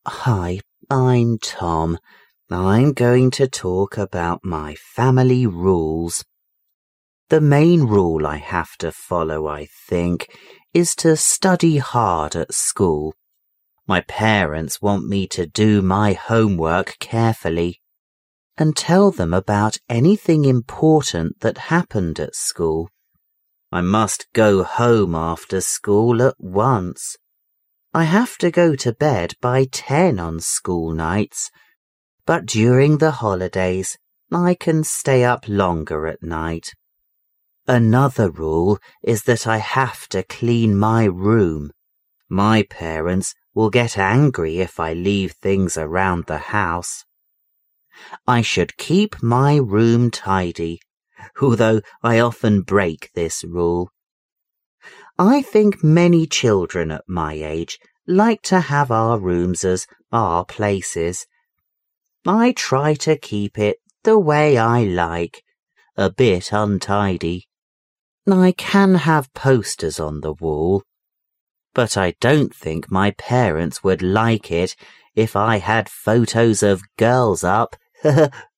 Hi, I'm Tom. I'm going to talk about my family rules. The main rule I have to follow, I think, is to study hard at school. My parents want me to do my homework carefully and tell them about anything important that happened at school. I must go home after school at once. I have to go to bed by 10 on school nights, but during the holidays I can stay up longer at night. Another rule is that I have to clean my room. My parents will get angry if I leave things around the house. I should keep my room tidy, although I often break this rule. I think many children at my age like to have our rooms as our places. I try to keep it the way I like, a bit untidy. I can have posters on the wall, but I don't think my parents would like it if I had photos of girls up.